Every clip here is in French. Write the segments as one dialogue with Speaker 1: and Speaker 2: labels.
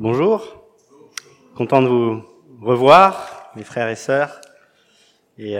Speaker 1: Bonjour, content de vous revoir, mes frères et sœurs. Et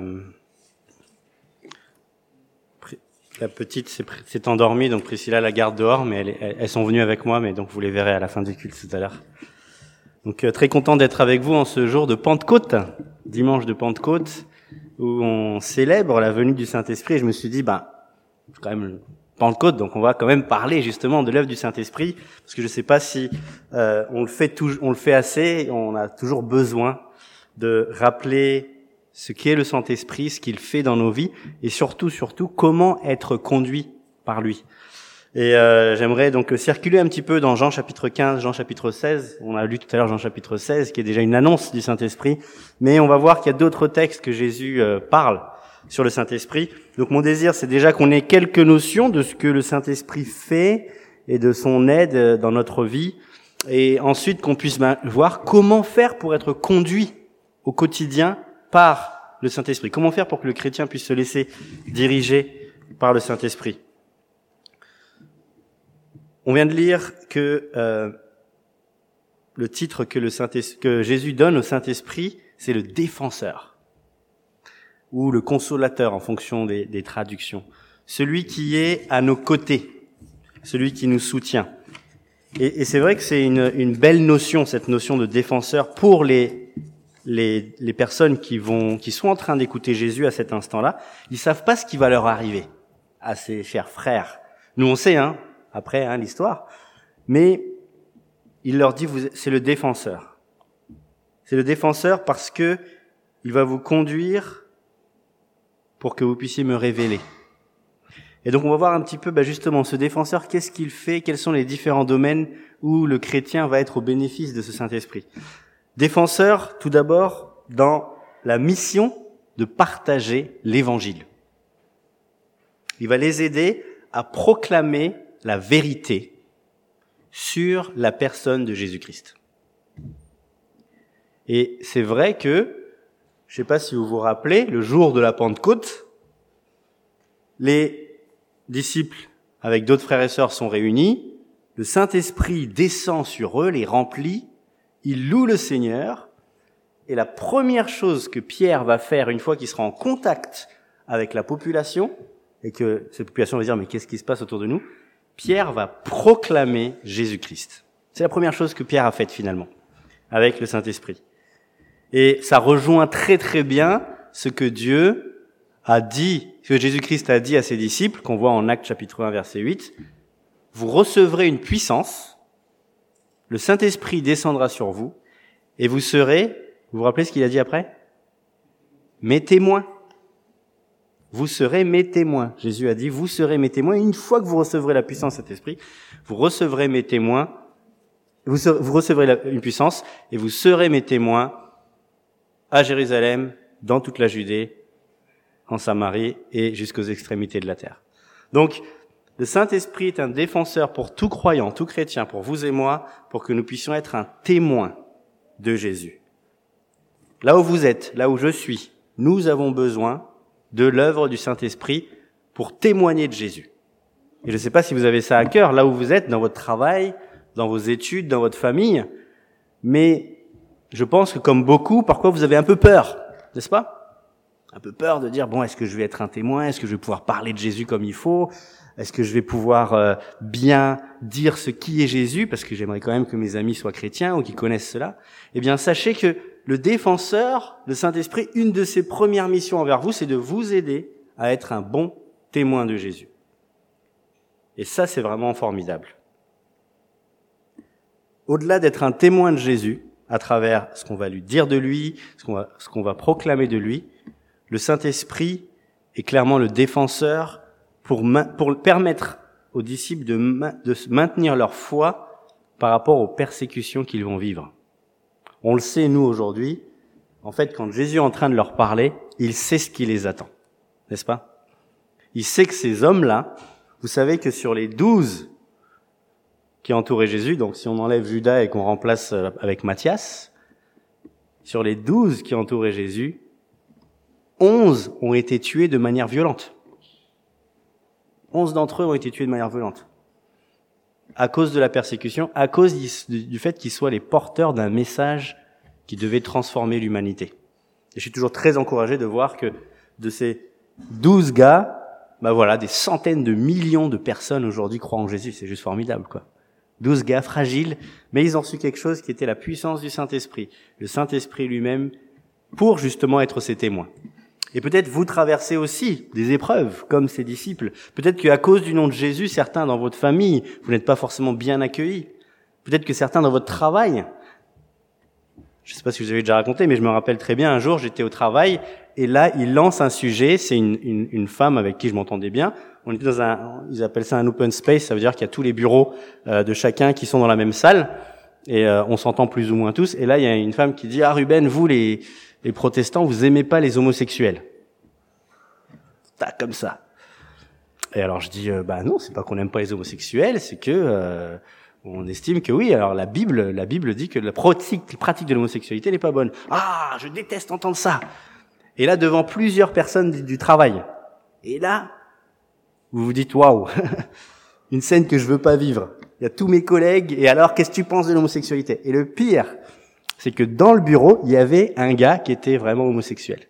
Speaker 1: la petite s'est endormie, donc Priscilla la garde dehors, mais elles sont venues avec moi, mais donc vous les verrez à la fin du culte tout à l'heure. Donc très content d'être avec vous en ce jour de Pentecôte, dimanche de Pentecôte, où on célèbre la venue du Saint-Esprit. Et je me suis dit, c'est quand même Pentecôte, donc on va quand même parler justement de l'œuvre du Saint-Esprit, parce que je ne sais pas si on le fait assez. On a toujours besoin de rappeler ce qu'est le Saint-Esprit, ce qu'il fait dans nos vies, et surtout, comment être conduit par lui. Et j'aimerais donc circuler un petit peu dans Jean chapitre 15, Jean chapitre 16. On a lu tout à l'heure Jean chapitre 16, qui est déjà une annonce du Saint-Esprit, mais on va voir qu'il y a d'autres textes que Jésus parle sur le Saint-Esprit. Donc mon désir, c'est déjà qu'on ait quelques notions de ce que le Saint-Esprit fait et de son aide dans notre vie, et ensuite qu'on puisse voir comment faire pour être conduit au quotidien par le Saint-Esprit. Comment faire pour que le chrétien puisse se laisser diriger par le Saint-Esprit. On vient de lire que le titre que Jésus donne au Saint-Esprit, c'est le défenseur, ou le consolateur en fonction des traductions. Celui qui est à nos côtés, celui qui nous soutient. Et c'est vrai que c'est une belle notion, cette notion de défenseur, pour les personnes qui sont en train d'écouter Jésus à cet instant-là. Ils savent pas ce qui va leur arriver à ces chers frères. Nous on sait, après l'histoire, mais il leur dit c'est le défenseur. C'est le défenseur parce que il va vous conduire pour que vous puissiez me révéler. Et donc on va voir un petit peu justement ce défenseur, qu'est-ce qu'il fait, quels sont les différents domaines où le chrétien va être au bénéfice de ce Saint-Esprit. Défenseur, tout d'abord, dans la mission de partager l'Évangile. Il va les aider à proclamer la vérité sur la personne de Jésus-Christ. Et c'est vrai que, je ne sais pas si vous vous rappelez, le jour de la Pentecôte, les disciples, avec d'autres frères et sœurs, sont réunis, le Saint-Esprit descend sur eux, les remplit, ils louent le Seigneur, et la première chose que Pierre va faire une fois qu'il sera en contact avec la population, et que cette population va dire « mais qu'est-ce qui se passe autour de nous ?» Pierre va proclamer Jésus-Christ. C'est la première chose que Pierre a faite finalement, avec le Saint-Esprit. Et ça rejoint très très bien ce que Dieu a dit, ce que Jésus-Christ a dit à ses disciples, qu'on voit en Actes chapitre 1 verset 8. Vous recevrez une puissance, le Saint-Esprit descendra sur vous, et vous serez, vous vous rappelez ce qu'il a dit après? Mes témoins. Vous serez mes témoins. Jésus a dit, vous serez mes témoins. Et une fois que vous recevrez la puissance de cet esprit, vous recevrez mes témoins, vous recevrez une puissance, et vous serez mes témoins à Jérusalem, dans toute la Judée, en Samarie et jusqu'aux extrémités de la terre. Donc, le Saint-Esprit est un défenseur pour tout croyant, tout chrétien, pour vous et moi, pour que nous puissions être un témoin de Jésus. Là où vous êtes, là où je suis, nous avons besoin de l'œuvre du Saint-Esprit pour témoigner de Jésus. Et je ne sais pas si vous avez ça à cœur, là où vous êtes, dans votre travail, dans vos études, dans votre famille, mais je pense que comme beaucoup, parfois vous avez un peu peur, n'est-ce pas? Un peu peur de dire, est-ce que je vais être un témoin? Est-ce que je vais pouvoir parler de Jésus comme il faut? Est-ce que je vais pouvoir bien dire qui est Jésus? Parce que j'aimerais quand même que mes amis soient chrétiens ou qu'ils connaissent cela. Eh bien, sachez que le défenseur, le Saint-Esprit, une de ses premières missions envers vous, c'est de vous aider à être un bon témoin de Jésus. Et ça, c'est vraiment formidable. Au-delà d'être un témoin de Jésus, à travers ce qu'on va lui dire de lui, ce qu'on va proclamer de lui, le Saint-Esprit est clairement le défenseur pour permettre aux disciples de maintenir leur foi par rapport aux persécutions qu'ils vont vivre. On le sait, nous, aujourd'hui. En fait, quand Jésus est en train de leur parler, il sait ce qui les attend. N'est-ce pas? Il sait que ces hommes-là, vous savez que sur les 12 qui entouraient Jésus, donc si on enlève Judas et qu'on remplace avec Matthias, sur les 12 qui entouraient Jésus, 11 ont été tués de manière violente. 11 d'entre eux ont été tués de manière violente. à cause de la persécution, à cause du fait qu'ils soient les porteurs d'un message qui devait transformer l'humanité. Et je suis toujours très encouragé de voir que de ces 12 gars, des centaines de millions de personnes aujourd'hui croient en Jésus. C'est juste formidable, quoi. 12 gars fragiles, mais ils ont su quelque chose qui était la puissance du Saint-Esprit. Le Saint-Esprit lui-même, pour justement être ses témoins. Et peut-être vous traversez aussi des épreuves, comme ces disciples. Peut-être qu'à cause du nom de Jésus, certains dans votre famille, vous n'êtes pas forcément bien accueillis. Peut-être que certains dans votre travail, je ne sais pas si vous avez déjà raconté, mais je me rappelle très bien, un jour, j'étais au travail, et là, il lance un sujet, c'est une femme avec qui je m'entendais bien. On était ils appellent ça un open space, ça veut dire qu'il y a tous les bureaux de chacun qui sont dans la même salle, et on s'entend plus ou moins tous. Et là, il y a une femme qui dit « Ah Ruben, vous les protestants, vous aimez pas les homosexuels. » Comme ça. Et alors je dis non, c'est pas qu'on n'aime pas les homosexuels, c'est que on estime que oui. Alors la Bible dit que la pratique de l'homosexualité n'est pas bonne. Ah, je déteste entendre ça. Et là, devant plusieurs personnes du travail. Et là, vous vous dites waouh, une scène que je veux pas vivre. Il y a tous mes collègues. Et alors, qu'est-ce que tu penses de l'homosexualité? Et le pire, c'est que dans le bureau, il y avait un gars qui était vraiment homosexuel.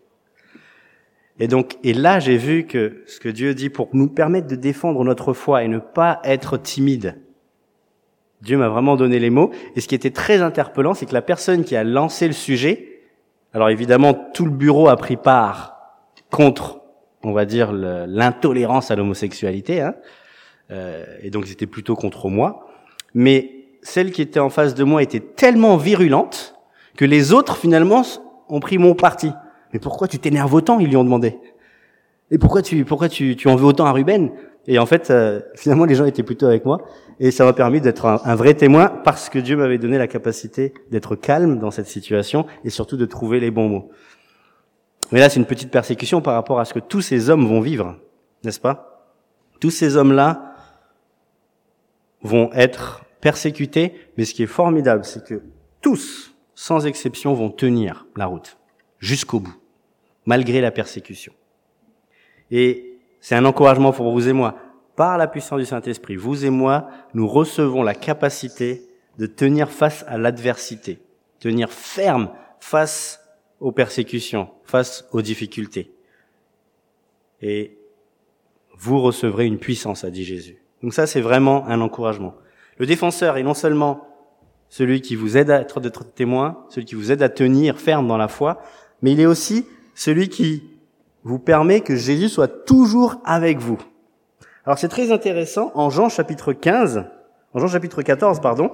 Speaker 1: Et là, j'ai vu que ce que Dieu dit pour nous permettre de défendre notre foi et ne pas être timide, Dieu m'a vraiment donné les mots. Et ce qui était très interpellant, c'est que la personne qui a lancé le sujet, alors évidemment, tout le bureau a pris part contre, on va dire, l'intolérance à l'homosexualité, et donc c'était plutôt contre moi. Mais celle qui était en face de moi était tellement virulente que les autres, finalement, ont pris mon parti. « Mais pourquoi tu t'énerves autant ?» ils lui ont demandé. « Et pourquoi tu en veux autant à Ruben ?» Et en fait, finalement, les gens étaient plutôt avec moi. Et ça m'a permis d'être un vrai témoin parce que Dieu m'avait donné la capacité d'être calme dans cette situation et surtout de trouver les bons mots. Mais là, c'est une petite persécution par rapport à ce que tous ces hommes vont vivre, n'est-ce pas? Tous ces hommes-là vont être persécutés, mais ce qui est formidable, c'est que tous, sans exception, vont tenir la route jusqu'au bout, malgré la persécution. Et c'est un encouragement pour vous et moi. Par la puissance du Saint-Esprit, vous et moi, nous recevons la capacité de tenir face à l'adversité, tenir ferme face aux persécutions, face aux difficultés. Et vous recevrez une puissance, a dit Jésus. Donc ça, c'est vraiment un encouragement. Le défenseur est non seulement celui qui vous aide à être témoin, celui qui vous aide à tenir ferme dans la foi, mais il est aussi celui qui vous permet que Jésus soit toujours avec vous. Alors c'est très intéressant, en Jean chapitre 14, pardon.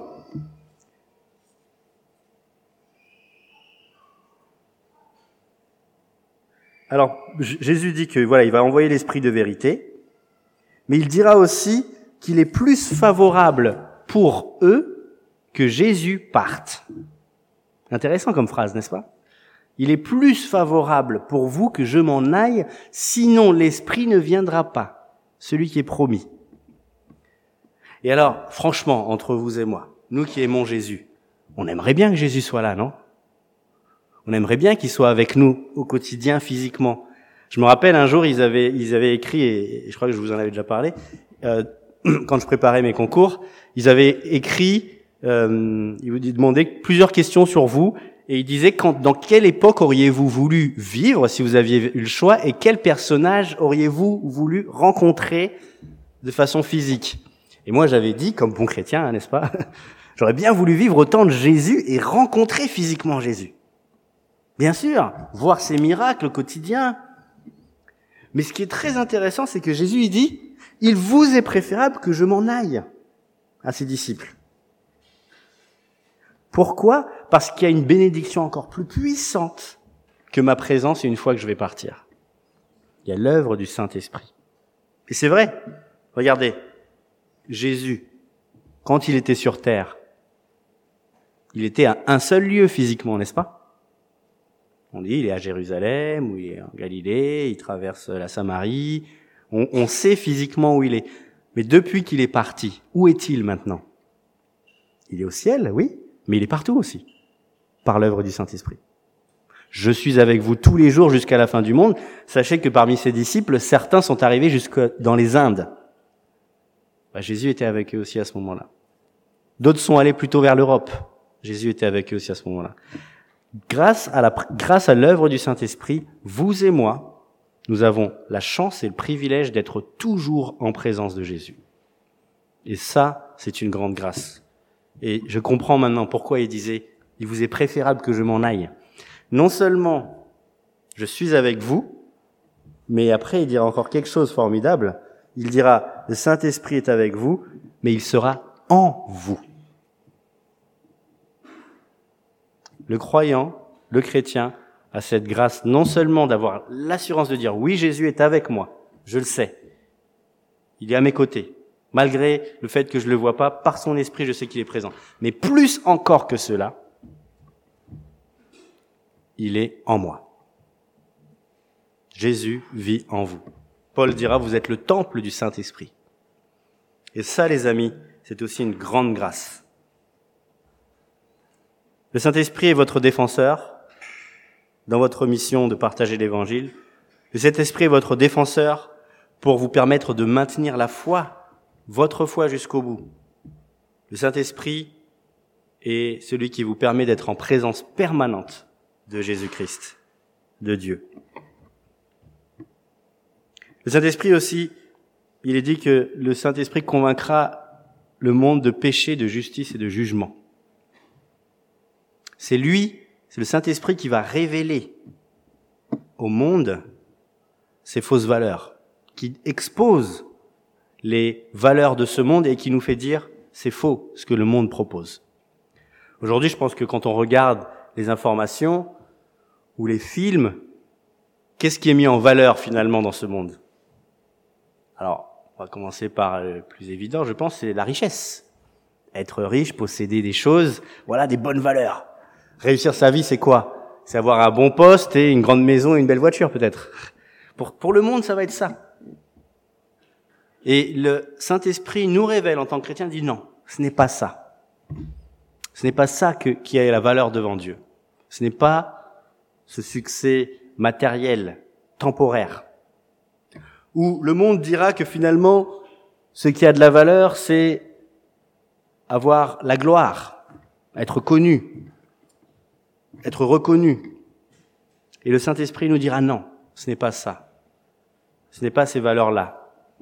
Speaker 1: Alors, Jésus dit que il va envoyer l'Esprit de vérité, mais il dira aussi qu'il est plus favorable pour eux que Jésus parte. Intéressant comme phrase, n'est-ce pas? Il est plus favorable pour vous que je m'en aille, sinon l'Esprit ne viendra pas, celui qui est promis. Et alors, franchement, entre vous et moi, nous qui aimons Jésus, on aimerait bien que Jésus soit là, non? On aimerait bien qu'il soit avec nous au quotidien, physiquement. Je me rappelle un jour, ils avaient écrit, et je crois que je vous en avais déjà parlé, quand je préparais mes concours, ils avaient écrit, ils vous demandaient plusieurs questions sur vous, et ils disaient dans quelle époque auriez-vous voulu vivre si vous aviez eu le choix, et quel personnage auriez-vous voulu rencontrer de façon physique. Et moi j'avais dit, comme bon chrétien, n'est-ce pas, j'aurais bien voulu vivre au temps de Jésus et rencontrer physiquement Jésus. Bien sûr, voir ses miracles au quotidien. Mais ce qui est très intéressant, c'est que Jésus, il dit, « Il vous est préférable que je m'en aille » à ses disciples. Pourquoi? Parce qu'il y a une bénédiction encore plus puissante que ma présence une fois que je vais partir. Il y a l'œuvre du Saint-Esprit. Et c'est vrai. Regardez, Jésus, quand il était sur terre, il était à un seul lieu physiquement, n'est-ce pas? On dit, il est à Jérusalem, ou il est en Galilée, il traverse la Samarie. On sait physiquement où il est. Mais depuis qu'il est parti, où est-il maintenant? Il est au ciel, oui, mais il est partout aussi, par l'œuvre du Saint-Esprit. Je suis avec vous tous les jours jusqu'à la fin du monde. Sachez que parmi ses disciples, certains sont arrivés jusque dans les Indes. Jésus était avec eux aussi à ce moment-là. D'autres sont allés plutôt vers l'Europe. Jésus était avec eux aussi à ce moment-là. Grâce à l'œuvre du Saint-Esprit, vous et moi, nous avons la chance et le privilège d'être toujours en présence de Jésus. Et ça, c'est une grande grâce. Et je comprends maintenant pourquoi il disait, il vous est préférable que je m'en aille. Non seulement je suis avec vous, mais après il dira encore quelque chose de formidable. Il dira, le Saint-Esprit est avec vous, mais il sera en vous. Le croyant, le chrétien, a cette grâce non seulement d'avoir l'assurance de dire, oui, Jésus est avec moi, je le sais. Il est à mes côtés. Malgré le fait que je le vois pas, par son esprit, je sais qu'il est présent. Mais plus encore que cela, il est en moi. Jésus vit en vous. Paul dira, vous êtes le temple du Saint-Esprit. Et ça, les amis, c'est aussi une grande grâce. Le Saint-Esprit est votre défenseur dans votre mission de partager l'Évangile. Le Saint-Esprit est votre défenseur pour vous permettre de maintenir la foi, votre foi jusqu'au bout. Le Saint-Esprit est celui qui vous permet d'être en présence permanente de Jésus-Christ, de Dieu. Le Saint-Esprit aussi, il est dit que le Saint-Esprit convaincra le monde de péché, de justice et de jugement. C'est le Saint-Esprit qui va révéler au monde ces fausses valeurs, qui expose les valeurs de ce monde et qui nous fait dire c'est faux ce que le monde propose. Aujourd'hui, je pense que quand on regarde les informations ou les films, qu'est-ce qui est mis en valeur finalement dans ce monde ? Alors, on va commencer par le plus évident, je pense, c'est la richesse. Être riche, posséder des choses, voilà des bonnes valeurs. Réussir sa vie, c'est quoi ? C'est avoir un bon poste et une grande maison et une belle voiture peut-être. Pour le monde, ça va être ça. Et le Saint-Esprit nous révèle en tant que chrétiens, dit non, ce n'est pas ça. Ce n'est pas ça qui a la valeur devant Dieu. Ce n'est pas ce succès matériel, temporaire. Où le monde dira que finalement, ce qui a de la valeur, c'est avoir la gloire, être connu, être reconnu. Et le Saint-Esprit nous dira non, ce n'est pas ça. Ce n'est pas ces valeurs-là.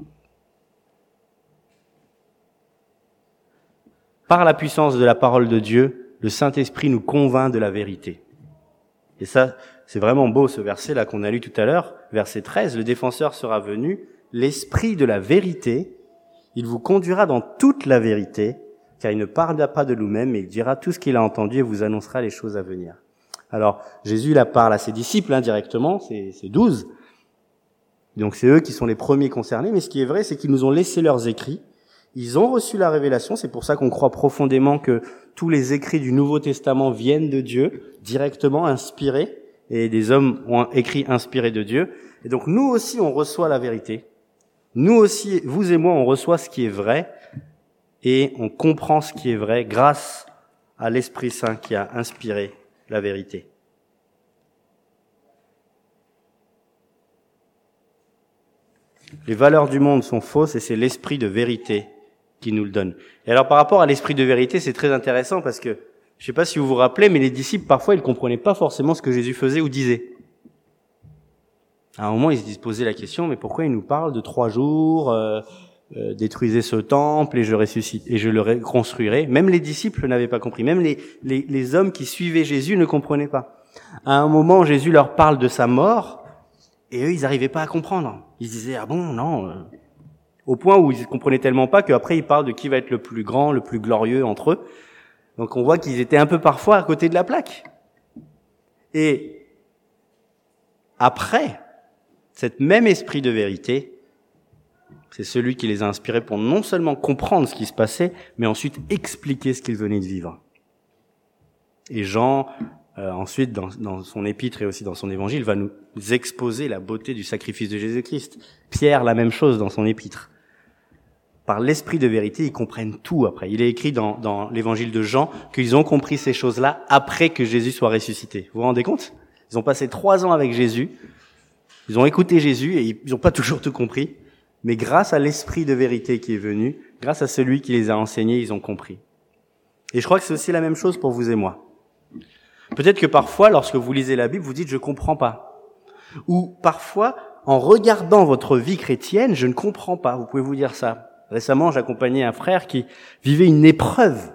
Speaker 1: Par la puissance de la parole de Dieu, le Saint-Esprit nous convainc de la vérité. Et ça, c'est vraiment beau ce verset-là qu'on a lu tout à l'heure, verset 13, le défenseur sera venu, l'Esprit de la vérité, il vous conduira dans toute la vérité, car il ne parlera pas de lui-même, mais il dira tout ce qu'il a entendu et vous annoncera les choses à venir. Alors, Jésus la parle à ses disciples directement, c'est 12. Donc c'est eux qui sont les premiers concernés, mais ce qui est vrai, c'est qu'ils nous ont laissé leurs écrits. Ils ont reçu la révélation, c'est pour ça qu'on croit profondément que tous les écrits du Nouveau Testament viennent de Dieu, directement inspirés, et des hommes ont écrit inspirés de Dieu. Et donc nous aussi, on reçoit la vérité. Nous aussi, vous et moi, on reçoit ce qui est vrai, et on comprend ce qui est vrai grâce à l'Esprit Saint qui a inspiré la vérité. Les valeurs du monde sont fausses et c'est l'esprit de vérité qui nous le donne. Et alors par rapport à l'esprit de vérité, c'est très intéressant parce que, je sais pas si vous vous rappelez, mais les disciples, parfois, ils comprenaient pas forcément ce que Jésus faisait ou disait. À un moment, ils se posaient la question, mais pourquoi il nous parle de 3 jours, détruisez ce temple et je le reconstruirai. Même les disciples n'avaient pas compris. Même les hommes qui suivaient Jésus ne comprenaient pas. À un moment, Jésus leur parle de sa mort et eux, ils n'arrivaient pas à comprendre. Ils disaient, ah bon, non. Au point où ils comprenaient tellement pas qu'après, ils parlent de qui va être le plus grand, le plus glorieux entre eux. Donc on voit qu'ils étaient un peu parfois à côté de la plaque. Et après, cet même esprit de vérité, c'est celui qui les a inspirés pour non seulement comprendre ce qui se passait, mais ensuite expliquer ce qu'ils venaient de vivre. Et Jean, ensuite, dans son épître et aussi dans son évangile, va nous exposer la beauté du sacrifice de Jésus-Christ. Pierre, la même chose dans son épître. Par l'esprit de vérité, ils comprennent tout après. Il est écrit dans l'évangile de Jean qu'ils ont compris ces choses-là après que Jésus soit ressuscité. Vous vous rendez compte ? Ils ont passé 3 ans avec Jésus, ils ont écouté Jésus et ils n'ont pas toujours tout compris. Mais grâce à l'esprit de vérité qui est venu, grâce à celui qui les a enseignés, ils ont compris. Et je crois que c'est aussi la même chose pour vous et moi. Peut-être que parfois, lorsque vous lisez la Bible, vous dites « je comprends pas ». Ou parfois, en regardant votre vie chrétienne, je ne comprends pas. Vous pouvez vous dire ça. Récemment, j'accompagnais un frère qui vivait une épreuve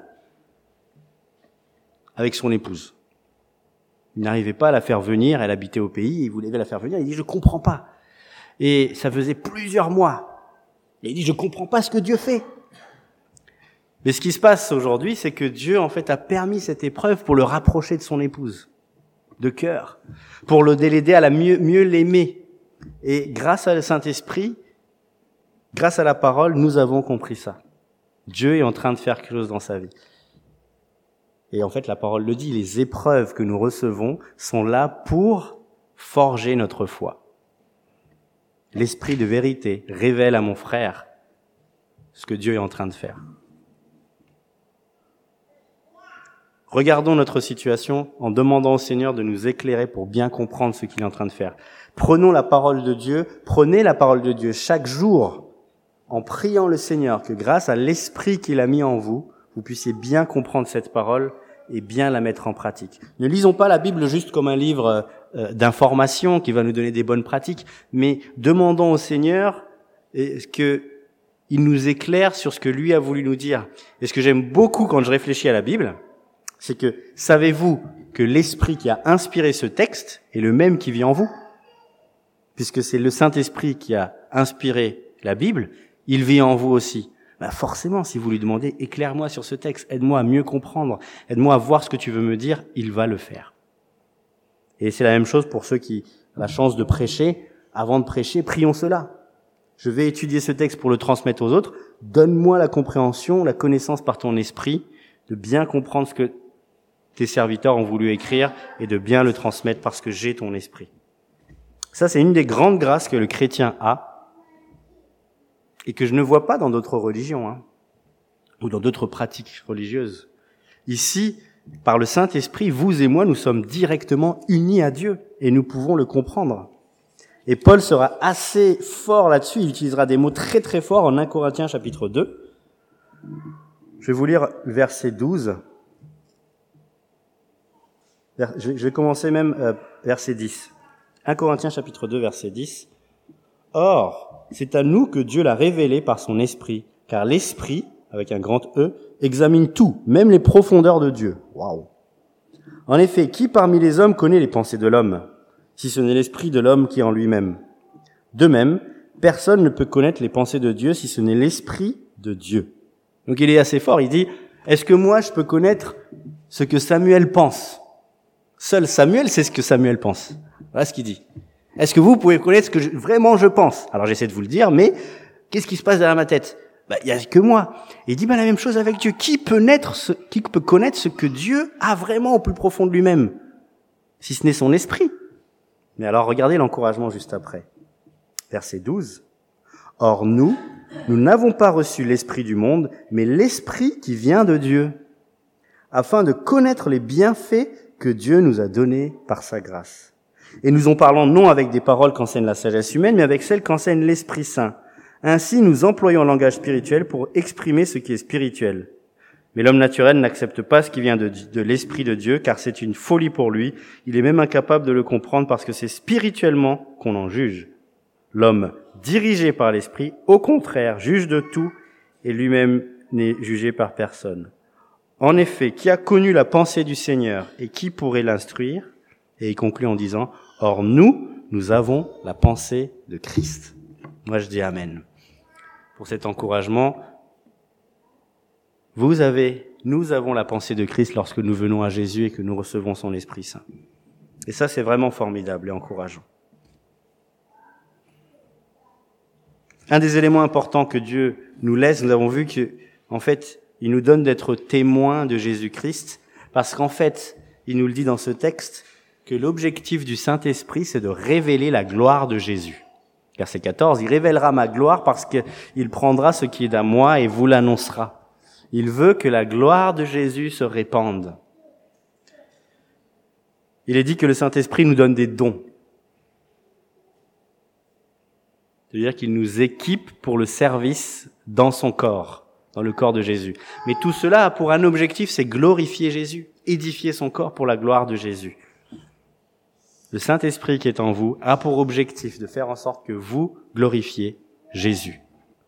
Speaker 1: avec son épouse. Il n'arrivait pas à la faire venir, elle habitait au pays, il voulait la faire venir, il dit « je comprends pas ». Et ça faisait plusieurs mois. Et il dit « je comprends pas ce que Dieu fait ». Mais ce qui se passe aujourd'hui, c'est que Dieu, en fait, a permis cette épreuve pour le rapprocher de son épouse, de cœur, pour l'aider à mieux l'aimer. Et grâce à le Saint-Esprit, grâce à la parole, nous avons compris ça. Dieu est en train de faire quelque chose dans sa vie. Et en fait, la parole le dit, les épreuves que nous recevons sont là pour forger notre foi. L'Esprit de vérité révèle à mon frère ce que Dieu est en train de faire. Regardons notre situation en demandant au Seigneur de nous éclairer pour bien comprendre ce qu'il est en train de faire. Prenons la parole de Dieu, prenez la parole de Dieu chaque jour en priant le Seigneur que grâce à l'Esprit qu'il a mis en vous, vous puissiez bien comprendre cette parole et bien la mettre en pratique. Ne lisons pas la Bible juste comme un livre d'information qui va nous donner des bonnes pratiques, mais demandons au Seigneur qu'il nous éclaire sur ce que lui a voulu nous dire. Et ce que j'aime beaucoup quand je réfléchis à la Bible, c'est que, savez-vous que l'Esprit qui a inspiré ce texte est le même qui vit en vous? Puisque c'est le Saint-Esprit qui a inspiré la Bible, il vit en vous aussi. Forcément, si vous lui demandez, éclaire-moi sur ce texte, aide-moi à mieux comprendre, aide-moi à voir ce que tu veux me dire, il va le faire. Et c'est la même chose pour ceux qui ont la chance de prêcher. Avant de prêcher, prions cela. Je vais étudier ce texte pour le transmettre aux autres. Donne-moi la compréhension, la connaissance par ton esprit, de bien comprendre ce que tes serviteurs ont voulu écrire et de bien le transmettre parce que j'ai ton esprit. Ça, c'est une des grandes grâces que le chrétien a et que je ne vois pas dans d'autres religions ou dans d'autres pratiques religieuses. Ici, par le Saint-Esprit, vous et moi, nous sommes directement unis à Dieu et nous pouvons le comprendre. Et Paul sera assez fort là-dessus, il utilisera des mots très très forts en 1 Corinthiens chapitre 2. Je vais vous lire verset 12. Je vais commencer même verset 10. 1 Corinthiens chapitre 2 verset 10. Or, c'est à nous que Dieu l'a révélé par son esprit, car l'esprit, avec un grand E, examine tout, même les profondeurs de Dieu. Waouh! En effet, qui parmi les hommes connaît les pensées de l'homme, si ce n'est l'esprit de l'homme qui est en lui-même? De même, personne ne peut connaître les pensées de Dieu si ce n'est l'esprit de Dieu. Donc il est assez fort, il dit, est-ce que moi je peux connaître ce que Samuel pense? Seul Samuel sait ce que Samuel pense. Voilà ce qu'il dit. Est-ce que vous pouvez connaître ce que vraiment je pense? Alors j'essaie de vous le dire, mais qu'est-ce qui se passe derrière ma tête? Il y a que moi. Et il dit la même chose avec Dieu. Qui peut connaître ce que Dieu a vraiment au plus profond de lui-même? Si ce n'est son esprit. Mais alors regardez l'encouragement juste après. Verset 12. Or nous n'avons pas reçu l'esprit du monde, mais l'esprit qui vient de Dieu, afin de connaître les bienfaits que Dieu nous a donnés par sa grâce. Et nous en parlons non avec des paroles qu'enseigne la sagesse humaine, mais avec celles qu'enseigne l'Esprit Saint. Ainsi, nous employons le langage spirituel pour exprimer ce qui est spirituel. Mais l'homme naturel n'accepte pas ce qui vient de l'Esprit de Dieu, car c'est une folie pour lui. Il est même incapable de le comprendre parce que c'est spirituellement qu'on en juge. L'homme dirigé par l'Esprit, au contraire, juge de tout et lui-même n'est jugé par personne. En effet, qui a connu la pensée du Seigneur et qui pourrait l'instruire? Et il conclut en disant, or nous avons la pensée de Christ. Moi je dis Amen. Pour cet encouragement, nous avons la pensée de Christ lorsque nous venons à Jésus et que nous recevons son Esprit Saint. Et ça c'est vraiment formidable et encourageant. Un des éléments importants que Dieu nous laisse, nous avons vu que, en fait, il nous donne d'être témoins de Jésus-Christ, parce qu'en fait, il nous le dit dans ce texte, que l'objectif du Saint-Esprit, c'est de révéler la gloire de Jésus. Verset 14, il révélera ma gloire parce qu'il prendra ce qui est à moi et vous l'annoncera. Il veut que la gloire de Jésus se répande. Il est dit que le Saint-Esprit nous donne des dons. C'est-à-dire qu'il nous équipe pour le service dans son corps, dans le corps de Jésus. Mais tout cela a pour un objectif, c'est glorifier Jésus, édifier son corps pour la gloire de Jésus. Le Saint-Esprit qui est en vous a pour objectif de faire en sorte que vous glorifiez Jésus.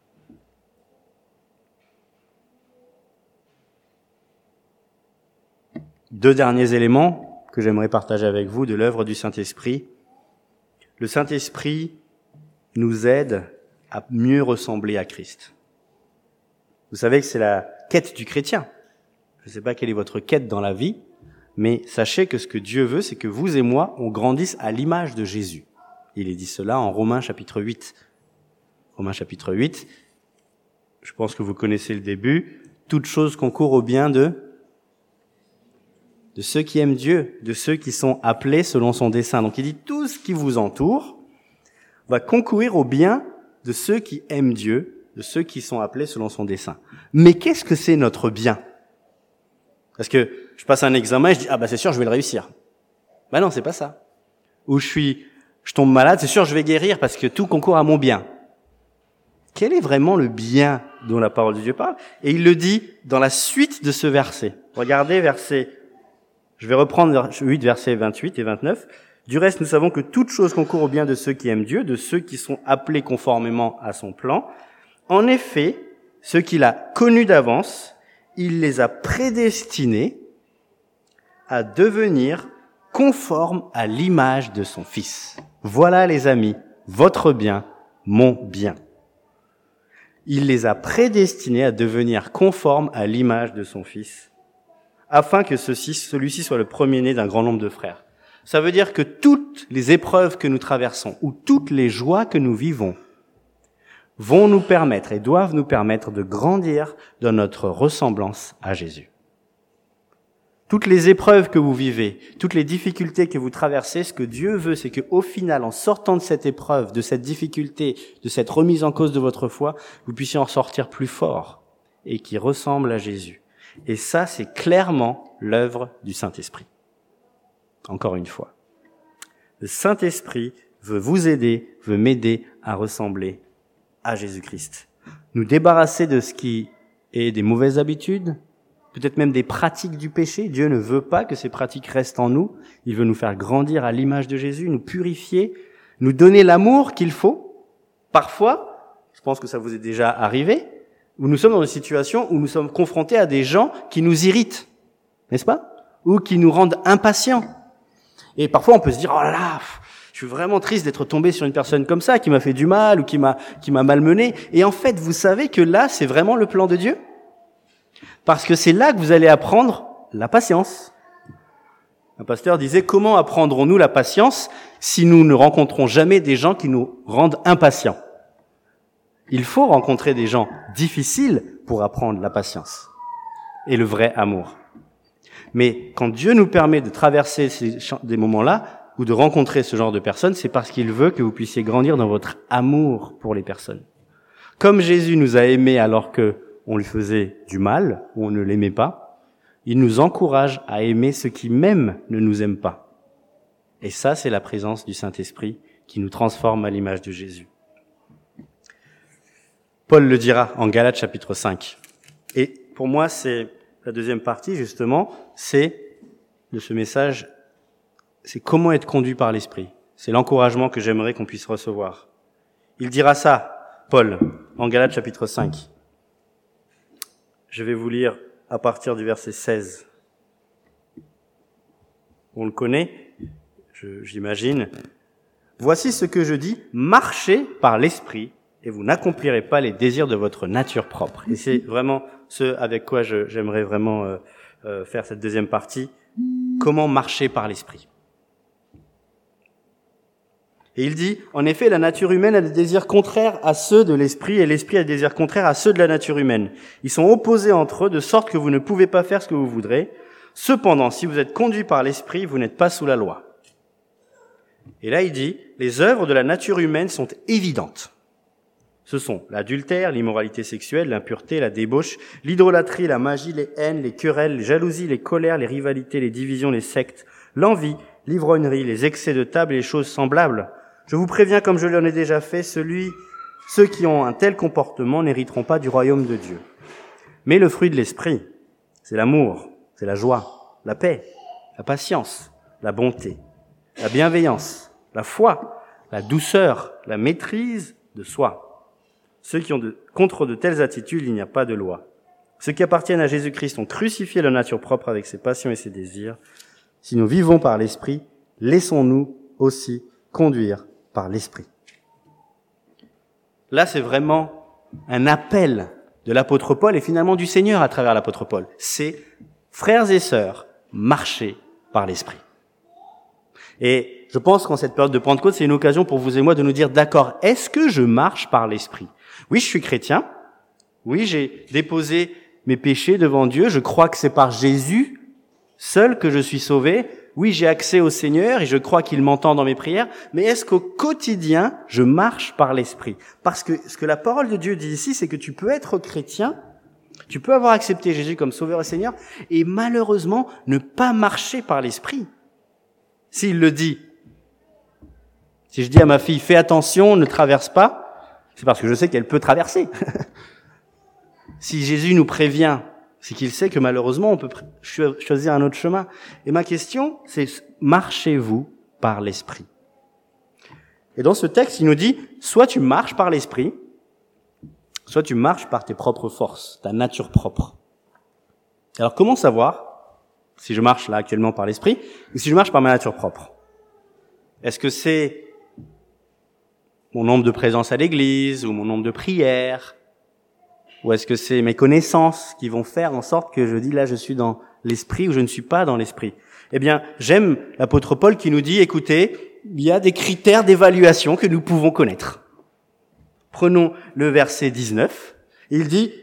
Speaker 1: Deux derniers éléments que j'aimerais partager avec vous de l'œuvre du Saint-Esprit. Le Saint-Esprit nous aide à mieux ressembler à Christ. Vous savez que c'est la quête du chrétien. Je ne sais pas quelle est votre quête dans la vie, mais sachez que ce que Dieu veut, c'est que vous et moi, on grandisse à l'image de Jésus. Il est dit cela en Romains chapitre 8. Romains chapitre 8, je pense que vous connaissez le début. Toute chose concourt au bien de ceux qui aiment Dieu, de ceux qui sont appelés selon son dessein. Donc il dit tout ce qui vous entoure va concourir au bien de ceux qui aiment Dieu, de ceux qui sont appelés selon son dessein. Mais qu'est-ce que c'est notre bien? Parce que je passe un examen et je dis c'est sûr je vais le réussir. Non, c'est pas ça. Ou je tombe malade, c'est sûr je vais guérir parce que tout concourt à mon bien. Quel est vraiment le bien dont la parole de Dieu parle? Et il le dit dans la suite de ce verset. Regardez je vais reprendre 8 versets 28 et 29. Du reste, nous savons que toute chose concourt au bien de ceux qui aiment Dieu, de ceux qui sont appelés conformément à son plan. En effet, ceux qu'il a connus d'avance, il les a prédestinés à devenir conformes à l'image de son Fils. Voilà, les amis, votre bien, mon bien. Il les a prédestinés à devenir conformes à l'image de son Fils, afin que celui-ci soit le premier-né d'un grand nombre de frères. Ça veut dire que toutes les épreuves que nous traversons, ou toutes les joies que nous vivons, vont nous permettre et doivent nous permettre de grandir dans notre ressemblance à Jésus. Toutes les épreuves que vous vivez, toutes les difficultés que vous traversez, ce que Dieu veut, c'est qu'au final, en sortant de cette épreuve, de cette difficulté, de cette remise en cause de votre foi, vous puissiez en sortir plus fort et qui ressemble à Jésus. Et ça, c'est clairement l'œuvre du Saint-Esprit. Encore une fois. Le Saint-Esprit veut vous aider, veut m'aider à ressembler à Jésus-Christ. Nous débarrasser de ce qui est des mauvaises habitudes, peut-être même des pratiques du péché. Dieu ne veut pas que ces pratiques restent en nous. Il veut nous faire grandir à l'image de Jésus, nous purifier, nous donner l'amour qu'il faut. Parfois, je pense que ça vous est déjà arrivé, où nous sommes dans une situation où nous sommes confrontés à des gens qui nous irritent, n'est-ce pas? Ou qui nous rendent impatients. Et parfois, on peut se dire, oh là là, je suis vraiment triste d'être tombé sur une personne comme ça, qui m'a fait du mal ou qui m'a malmené. Et en fait, vous savez que là, c'est vraiment le plan de Dieu. Parce que c'est là que vous allez apprendre la patience. Un pasteur disait, comment apprendrons-nous la patience si nous ne rencontrons jamais des gens qui nous rendent impatients? Il faut rencontrer des gens difficiles pour apprendre la patience et le vrai amour. Mais quand Dieu nous permet de traverser des moments-là ou de rencontrer ce genre de personnes, c'est parce qu'il veut que vous puissiez grandir dans votre amour pour les personnes. Comme Jésus nous a aimés alors que on lui faisait du mal ou on ne l'aimait pas, il nous encourage à aimer ceux qui même ne nous aiment pas. Et ça, c'est la présence du Saint-Esprit qui nous transforme à l'image de Jésus. Paul le dira en Galates chapitre 5. Et pour moi, c'est la deuxième partie, justement, c'est de ce message, c'est comment être conduit par l'Esprit. C'est l'encouragement que j'aimerais qu'on puisse recevoir. Il dira ça, Paul, en Galates chapitre 5. Je vais vous lire à partir du verset 16. On le connaît, j'imagine. Voici ce que je dis, marchez par l'Esprit, et vous n'accomplirez pas les désirs de votre nature propre. Et c'est vraiment ce avec quoi j'aimerais vraiment faire cette deuxième partie. Comment marcher par l'Esprit. Et il dit, en effet, la nature humaine a des désirs contraires à ceux de l'Esprit, et l'Esprit a des désirs contraires à ceux de la nature humaine. Ils sont opposés entre eux, de sorte que vous ne pouvez pas faire ce que vous voudrez. Cependant, si vous êtes conduit par l'Esprit, vous n'êtes pas sous la loi. Et là, il dit, les œuvres de la nature humaine sont évidentes. Ce sont l'adultère, l'immoralité sexuelle, l'impureté, la débauche, l'idolâtrie, la magie, les haines, les querelles, les jalousies, les colères, les rivalités, les divisions, les sectes, l'envie, l'ivrognerie, les excès de table et les choses semblables. Je vous préviens, comme je l'en ai déjà fait, ceux qui ont un tel comportement n'hériteront pas du royaume de Dieu. Mais le fruit de l'esprit, c'est l'amour, c'est la joie, la paix, la patience, la bonté, la bienveillance, la foi, la douceur, la maîtrise de soi. Ceux qui ont contre de telles attitudes, il n'y a pas de loi. Ceux qui appartiennent à Jésus-Christ ont crucifié la nature propre avec ses passions et ses désirs. Si nous vivons par l'esprit, laissons-nous aussi conduire par l'esprit. Là, c'est vraiment un appel de l'apôtre Paul et finalement du Seigneur à travers l'apôtre Paul. C'est, frères et sœurs, marchez par l'esprit. Et je pense qu'en cette période de Pentecôte, c'est une occasion pour vous et moi de nous dire, d'accord, est-ce que je marche par l'esprit? Oui, je suis chrétien. Oui, j'ai déposé mes péchés devant Dieu. Je crois que c'est par Jésus seul que je suis sauvé. Oui, j'ai accès au Seigneur et je crois qu'il m'entend dans mes prières. Mais est-ce qu'au quotidien, je marche par l'esprit? Parce que ce que la parole de Dieu dit ici, c'est que tu peux être chrétien, tu peux avoir accepté Jésus comme sauveur et Seigneur, et malheureusement, ne pas marcher par l'esprit. S'il le dit, si je dis à ma fille, fais attention, ne traverse pas, c'est parce que je sais qu'elle peut traverser. Si Jésus nous prévient, c'est qu'il sait que malheureusement, on peut choisir un autre chemin. Et ma question, c'est, marchez-vous par l'esprit? Et dans ce texte, il nous dit, soit tu marches par l'esprit, soit tu marches par tes propres forces, ta nature propre. Alors comment savoir si je marche là actuellement par l'esprit ou si je marche par ma nature propre? Est-ce que c'est mon nombre de présences à l'église ou mon nombre de prières? Ou est-ce que c'est mes connaissances qui vont faire en sorte que je dis là je suis dans l'esprit ou je ne suis pas dans l'esprit? Eh bien, j'aime l'apôtre Paul qui nous dit, écoutez, il y a des critères d'évaluation que nous pouvons connaître. Prenons le verset 19. Il dit,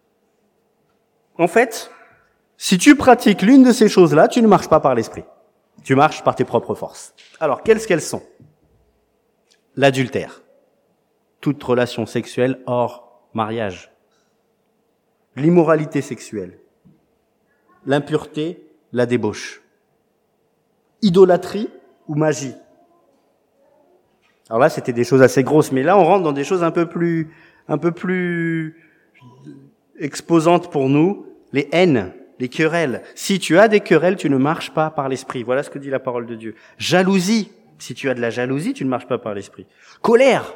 Speaker 1: en fait, si tu pratiques l'une de ces choses-là, tu ne marches pas par l'esprit. Tu marches par tes propres forces. Alors, quelles qu'elles sont? L'adultère. Toute relation sexuelle hors mariage. L'immoralité sexuelle, l'impureté, la débauche, idolâtrie ou magie. Alors là, c'était des choses assez grosses, mais là, on rentre dans des choses un peu plus exposantes pour nous, les haines, les querelles. Si tu as des querelles, tu ne marches pas par l'esprit. Voilà ce que dit la parole de Dieu. Jalousie. Si tu as de la jalousie, tu ne marches pas par l'esprit. Colère.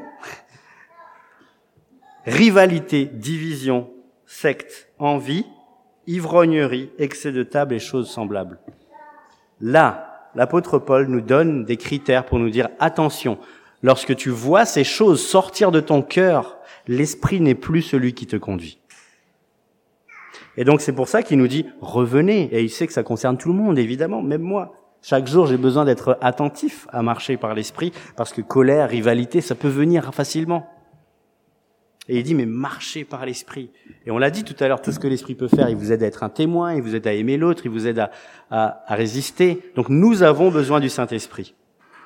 Speaker 1: Rivalité, division, secte, envie, ivrognerie, excès de table et choses semblables. Là, l'apôtre Paul nous donne des critères pour nous dire attention, lorsque tu vois ces choses sortir de ton cœur, l'esprit n'est plus celui qui te conduit. Et donc c'est pour ça qu'il nous dit revenez, et il sait que ça concerne tout le monde, évidemment, même moi. Chaque jour, j'ai besoin d'être attentif à marcher par l'esprit, parce que colère, rivalité, ça peut venir facilement. Et il dit, mais marchez par l'esprit. Et on l'a dit tout à l'heure, tout ce que l'esprit peut faire, il vous aide à être un témoin, il vous aide à aimer l'autre, il vous aide à résister. Donc nous avons besoin du Saint-Esprit.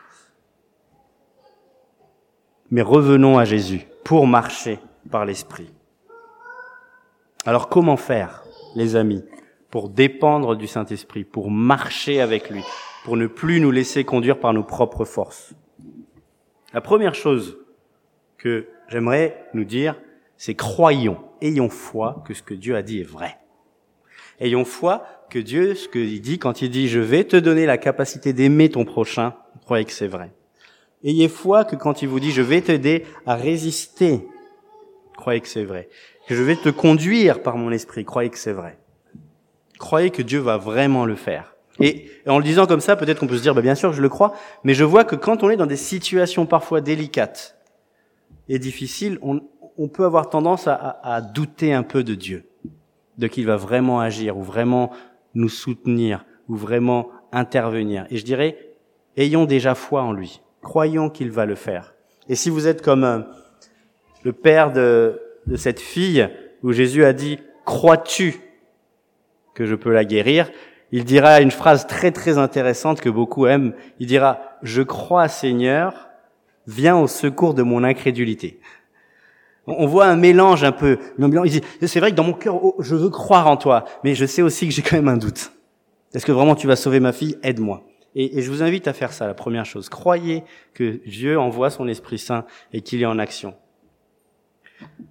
Speaker 1: Mais revenons à Jésus pour marcher par l'esprit. Alors comment faire, les amis, pour dépendre du Saint-Esprit, pour marcher avec lui, pour ne plus nous laisser conduire par nos propres forces? La première chose que j'aimerais nous dire, c'est croyons, ayons foi que ce que Dieu a dit est vrai. Ayons foi que Dieu, ce qu'il dit, quand il dit « je vais te donner la capacité d'aimer ton prochain », croyez que c'est vrai. Ayez foi que quand il vous dit « je vais t'aider à résister », croyez que c'est vrai. Que je vais te conduire par mon esprit, croyez que c'est vrai. Croyez que Dieu va vraiment le faire. Et en le disant comme ça, peut-être qu'on peut se dire « bien sûr, je le crois », mais je vois que quand on est dans des situations parfois délicates, et difficile, on peut avoir tendance à douter un peu de Dieu, de qu'il va vraiment agir, ou vraiment nous soutenir, ou vraiment intervenir. Et je dirais, ayons déjà foi en lui, croyons qu'il va le faire. Et si vous êtes comme le père de cette fille, où Jésus a dit, crois-tu que je peux la guérir? Il dira une phrase très très intéressante que beaucoup aiment, il dira, je crois Seigneur, viens au secours de mon incrédulité. On voit un mélange un peu. Il dit, c'est vrai que dans mon cœur, je veux croire en toi, mais je sais aussi que j'ai quand même un doute. Est-ce que vraiment tu vas sauver ma fille? Aide-moi. Et je vous invite à faire ça, la première chose. Croyez que Dieu envoie son Esprit Saint et qu'il est en action.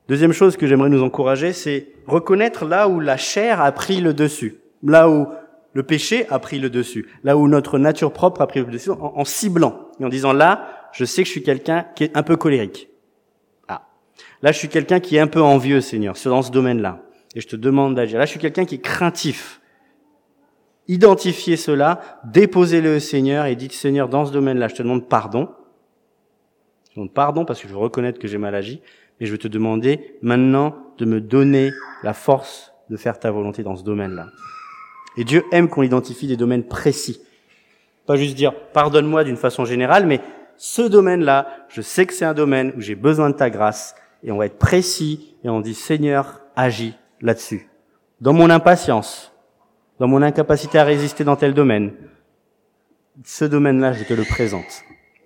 Speaker 1: Deuxième chose que j'aimerais nous encourager, c'est reconnaître là où la chair a pris le dessus, là où le péché a pris le dessus, là où notre nature propre a pris le dessus, en ciblant et en disant là, je sais que je suis quelqu'un qui est un peu colérique. Ah, là je suis quelqu'un qui est un peu envieux, Seigneur, dans ce domaine-là, et je te demande d'agir. Là je suis quelqu'un qui est craintif. Identifiez cela, déposez-le au Seigneur et dites Seigneur, dans ce domaine-là, je te demande pardon. Je te demande pardon parce que je veux reconnaître que j'ai mal agi, mais je veux te demander maintenant de me donner la force de faire ta volonté dans ce domaine-là. Et Dieu aime qu'on identifie des domaines précis. Pas juste dire pardonne-moi d'une façon générale, mais ce domaine-là, je sais que c'est un domaine où j'ai besoin de ta grâce, et on va être précis et on dit Seigneur, agis là-dessus. Dans mon impatience, dans mon incapacité à résister dans tel domaine, ce domaine-là, je te le présente.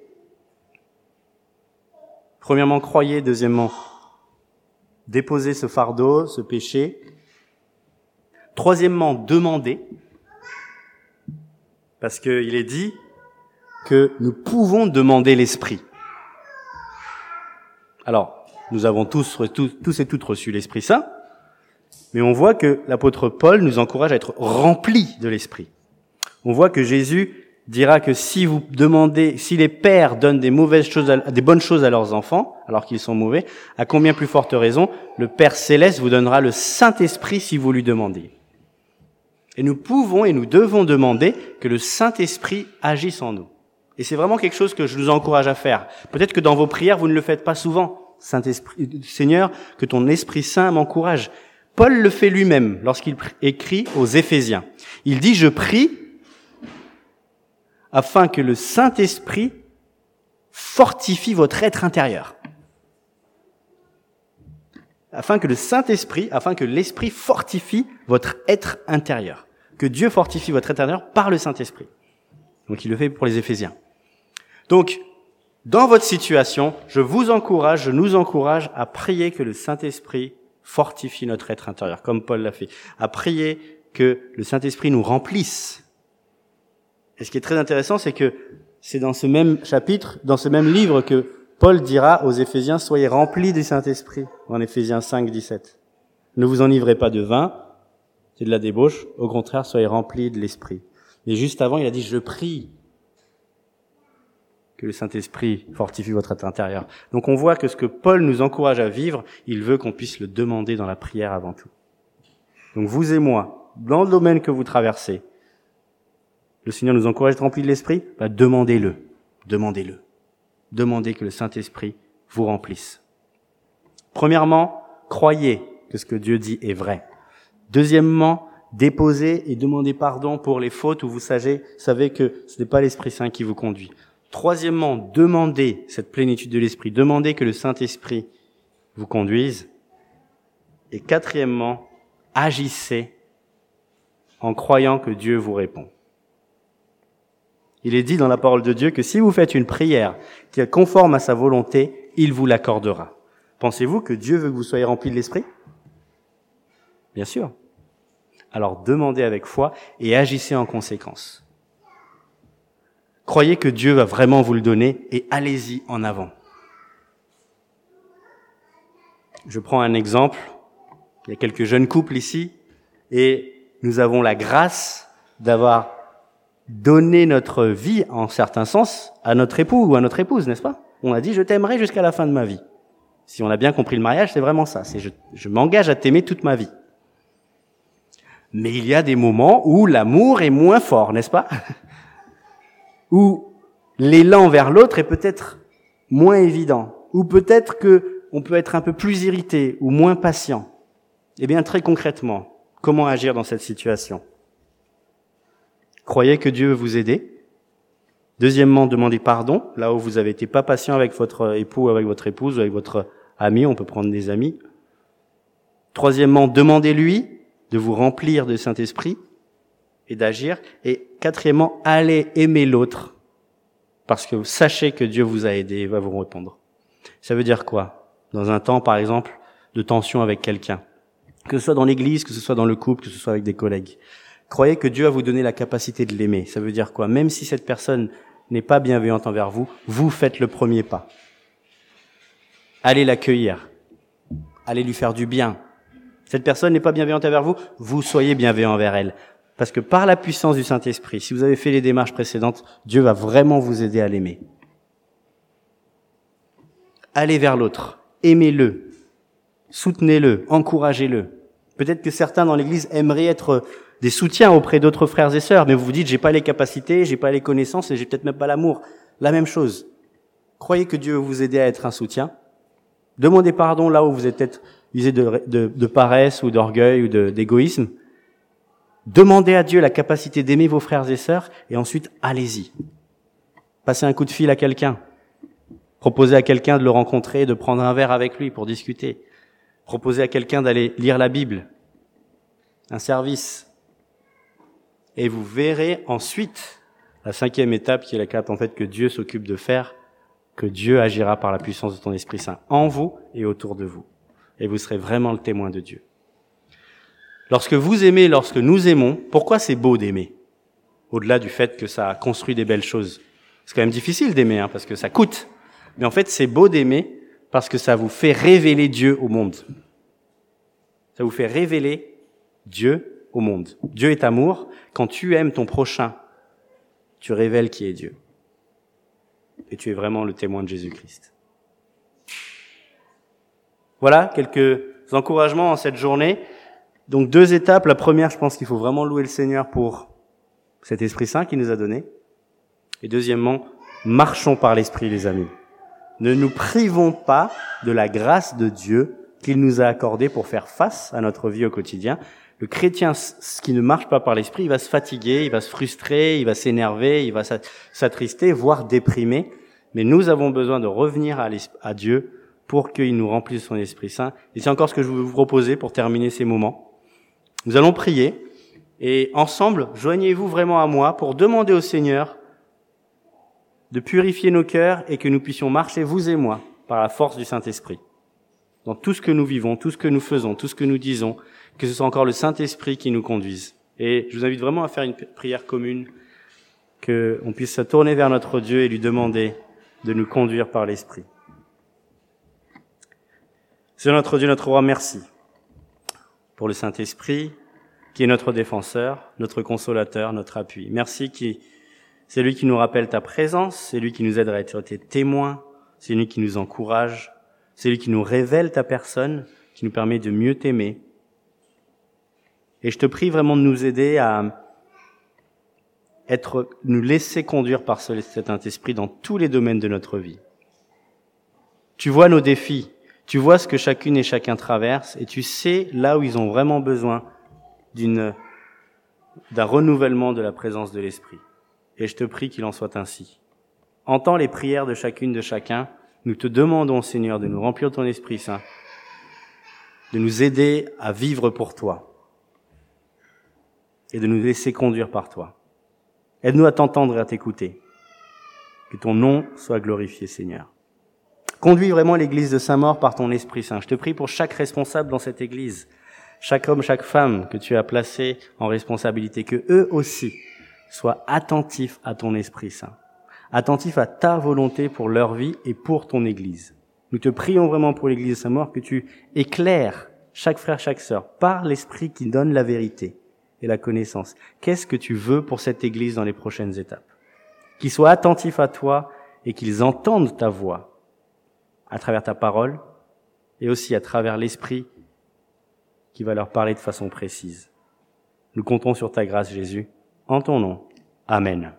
Speaker 1: Premièrement, croyez. Deuxièmement, déposez ce fardeau, ce péché. Troisièmement, demandez. Parce qu'il est dit que nous pouvons demander l'Esprit. Alors, nous avons tous et toutes reçu l'Esprit Saint, mais on voit que l'apôtre Paul nous encourage à être remplis de l'Esprit. On voit que Jésus dira que si les pères donnent des bonnes choses à leurs enfants, alors qu'ils sont mauvais, à combien plus forte raison, le Père Céleste vous donnera le Saint-Esprit si vous lui demandez. Et nous pouvons et nous devons demander que le Saint-Esprit agisse en nous. Et c'est vraiment quelque chose que je vous encourage à faire. Peut-être que dans vos prières, vous ne le faites pas souvent. Saint-Esprit, Seigneur, que ton Esprit Saint m'encourage. Paul le fait lui-même lorsqu'il écrit aux Éphésiens. Il dit, je prie afin que le Saint-Esprit fortifie votre être intérieur. Afin que l'Esprit fortifie votre être intérieur. Que Dieu fortifie votre être intérieur par le Saint-Esprit. Donc il le fait pour les Éphésiens. Donc, dans votre situation, je nous encourage à prier que le Saint-Esprit fortifie notre être intérieur, comme Paul l'a fait. À prier que le Saint-Esprit nous remplisse. Et ce qui est très intéressant, c'est que c'est dans ce même chapitre, dans ce même livre que Paul dira aux Éphésiens, soyez remplis du Saint-Esprit, en Éphésiens 5, 17. Ne vous enivrez pas de vin, c'est de la débauche, au contraire, soyez remplis de l'Esprit. Mais juste avant, il a dit, je prie que le Saint-Esprit fortifie votre être intérieur. Donc on voit que ce que Paul nous encourage à vivre, il veut qu'on puisse le demander dans la prière avant tout. Donc vous et moi, dans le domaine que vous traversez, le Seigneur nous encourage à être remplis de l'Esprit, demandez-le. Demandez que le Saint-Esprit vous remplisse. Premièrement, croyez que ce que Dieu dit est vrai. Deuxièmement, déposez et demandez pardon pour les fautes où vous savez que ce n'est pas l'Esprit Saint qui vous conduit. Troisièmement, demandez cette plénitude de l'Esprit. Demandez que le Saint-Esprit vous conduise. Et quatrièmement, agissez en croyant que Dieu vous répond. Il est dit dans la parole de Dieu que si vous faites une prière qui est conforme à sa volonté, il vous l'accordera. Pensez-vous que Dieu veut que vous soyez remplis de l'Esprit ? Bien sûr. Alors demandez avec foi et agissez en conséquence. Croyez que Dieu va vraiment vous le donner et allez-y en avant. Je prends un exemple. Il y a quelques jeunes couples ici et nous avons la grâce d'avoir donné notre vie, en certains sens, à notre époux ou à notre épouse, n'est-ce pas ? On a dit « je t'aimerai jusqu'à la fin de ma vie ». Si on a bien compris le mariage, c'est vraiment ça. C'est je m'engage à t'aimer toute ma vie. Mais il y a des moments où l'amour est moins fort, n'est-ce pas ? Où l'élan vers l'autre est peut-être moins évident. Ou peut-être que on peut être un peu plus irrité ou moins patient. Eh bien, très concrètement, comment agir dans cette situation ? Croyez que Dieu veut vous aider. Deuxièmement, demandez pardon, là où vous avez été pas patient avec votre époux, avec votre épouse, ou avec votre ami, on peut prendre des amis. Troisièmement, demandez-lui de vous remplir de Saint-Esprit et d'agir. Et quatrièmement, allez aimer l'autre, parce que sachez que Dieu vous a aidé et va vous répondre. Ça veut dire quoi ? Dans un temps, par exemple, de tension avec quelqu'un, que ce soit dans l'église, que ce soit dans le couple, que ce soit avec des collègues. Croyez que Dieu va vous donner la capacité de l'aimer. Ça veut dire quoi ? Même si cette personne n'est pas bienveillante envers vous, vous faites le premier pas. Allez l'accueillir. allez lui faire du bien. Cette personne n'est pas bienveillante envers vous, vous soyez bienveillant envers elle. Parce que par la puissance du Saint-Esprit, si vous avez fait les démarches précédentes, Dieu va vraiment vous aider à l'aimer. Allez vers l'autre, aimez-le, soutenez-le, encouragez-le. Peut-être que certains dans l'Église aimeraient être des soutiens auprès d'autres frères et sœurs, mais vous vous dites, j'ai pas les capacités, j'ai pas les connaissances et j'ai peut-être même pas l'amour. La même chose. Croyez que Dieu va vous aider à être un soutien. Demandez pardon là où vous êtes peut-être usé de paresse ou d'orgueil ou d'égoïsme. Demandez à Dieu la capacité d'aimer vos frères et sœurs et ensuite allez-y. Passez un coup de fil à quelqu'un. Proposez à quelqu'un de le rencontrer, de prendre un verre avec lui pour discuter. Proposez à quelqu'un d'aller lire la Bible. Un service. Et vous verrez ensuite la 5e étape qui est l'étape en fait que Dieu s'occupe de faire, que Dieu agira par la puissance de ton Esprit Saint en vous et autour de vous. Et vous serez vraiment le témoin de Dieu. Lorsque vous aimez, lorsque nous aimons, pourquoi c'est beau d'aimer? Au-delà du fait que ça construit des belles choses. C'est quand même difficile d'aimer, parce que ça coûte. Mais en fait, c'est beau d'aimer parce que ça vous fait révéler Dieu au monde. Ça vous fait révéler Dieu au monde. Dieu est amour. Quand tu aimes ton prochain, tu révèles qui est Dieu. Et tu es vraiment le témoin de Jésus-Christ. Voilà quelques encouragements en cette journée. Donc 2 étapes. La première, je pense qu'il faut vraiment louer le Seigneur pour cet Esprit Saint qu'il nous a donné. Et deuxièmement, marchons par l'Esprit, les amis. Ne nous privons pas de la grâce de Dieu qu'il nous a accordée pour faire face à notre vie au quotidien. Le chrétien, ce qui ne marche pas par l'Esprit, il va se fatiguer, il va se frustrer, il va s'énerver, il va s'attrister, voire déprimer. Mais nous avons besoin de revenir à Dieu pour qu'il nous remplisse son Esprit Saint. Et c'est encore ce que je veux vous proposer pour terminer ces moments. Nous allons prier et ensemble, joignez-vous vraiment à moi pour demander au Seigneur de purifier nos cœurs et que nous puissions marcher, vous et moi, par la force du Saint-Esprit. Dans tout ce que nous vivons, tout ce que nous faisons, tout ce que nous disons, que ce soit encore le Saint-Esprit qui nous conduise. Et je vous invite vraiment à faire une prière commune, qu'on puisse se tourner vers notre Dieu et lui demander de nous conduire par l'Esprit. Seigneur notre Dieu, notre Roi, merci pour le Saint-Esprit, qui est notre défenseur, notre consolateur, notre appui. Merci c'est lui qui nous rappelle ta présence, c'est lui qui nous aide à être tes témoins, c'est lui qui nous encourage, c'est lui qui nous révèle ta personne, qui nous permet de mieux t'aimer. Et je te prie vraiment de nous aider à nous laisser conduire par cet Saint-Esprit dans tous les domaines de notre vie. Tu vois nos défis, tu vois ce que chacune et chacun traverse, et tu sais là où ils ont vraiment besoin d'un renouvellement de la présence de l'Esprit. Et je te prie qu'il en soit ainsi. Entends les prières de chacune, de chacun. Nous te demandons, Seigneur, de nous remplir de ton Esprit Saint, de nous aider à vivre pour toi et de nous laisser conduire par toi. Aide-nous à t'entendre et à t'écouter. Que ton nom soit glorifié, Seigneur. Conduis vraiment l'Église de Saint-Maur par ton Esprit Saint. Je te prie pour chaque responsable dans cette Église, chaque homme, chaque femme que tu as placé en responsabilité, que eux aussi sois attentif à ton Esprit Saint, attentif à ta volonté pour leur vie et pour ton Église. Nous te prions vraiment pour l'Église de Saint-Maur que tu éclaires chaque frère, chaque sœur par l'Esprit qui donne la vérité et la connaissance. Qu'est-ce que tu veux pour cette Église dans les prochaines étapes? Qu'ils soient attentifs à toi et qu'ils entendent ta voix à travers ta parole et aussi à travers l'Esprit qui va leur parler de façon précise. Nous comptons sur ta grâce, Jésus. En ton nom. Amen.